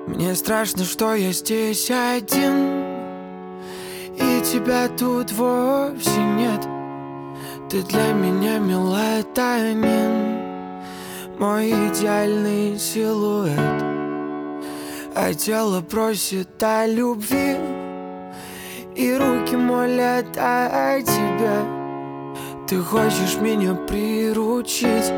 Мне страшно, что я здесь один, и тебя тут вовсе нет. Ты для меня мелатонин, мой идеальный силуэт. А тело просит о любви, и руки молят о тебе. Ты хочешь меня приручить?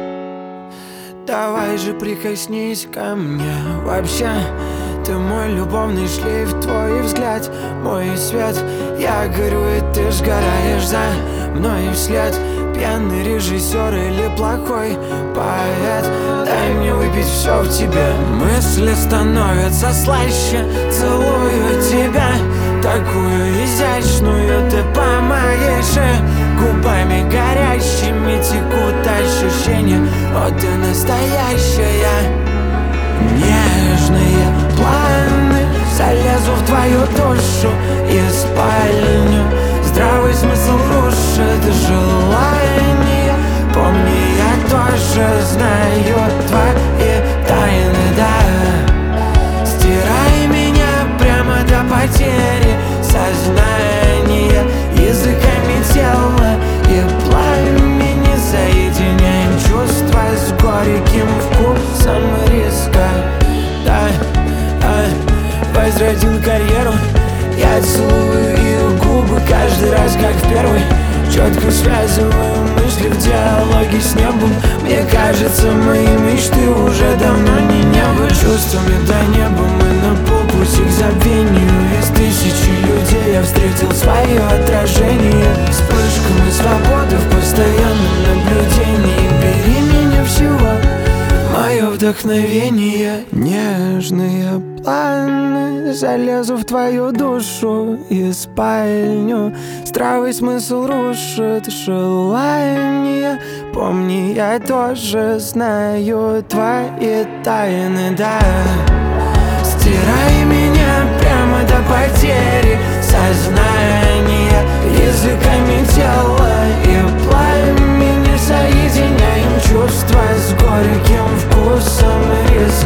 Давай же прикоснись ко мне. Вообще, ты мой любовный шлейф, твой взгляд, мой свет. Я горю, и ты сгораешь за мной вслед. Пьяный режиссер или плохой поэт, дай мне выпить все в тебе. Мысли становятся слаще, целую тебя, такую изящную. Ты по моей шее, губами горящими текут ощущения. О, ты настоящая. Нежные планы, залезу в твою душу и спальню. Здравый смысл рушит желание. Помни, я тоже знаю твои тайны, да. Стирай меня прямо до потери сознания. Языками тела и пламени соединяем чувства с горьким вкусом риска. Да, возродил карьеру. Я целую их губы каждый раз, как в первый. Четко связываю мысли в диалоге с небом. Мне кажется, мои мечты уже давно не небо. Чувствами до неба мы на полпути к забвению. Из тысячи людей я встретил свое отражение. Вспышками свободы в постоянном наблюдении. Бери меня всего, мое вдохновение. Нежные планы, залезу в твою душу и спальню. Здравый смысл рушит желание. Помни, я тоже знаю твои тайны, да. Стирай меня прямо до потери сознания. Языками тела и пламени соединяем чувства с горьким вкусом риска.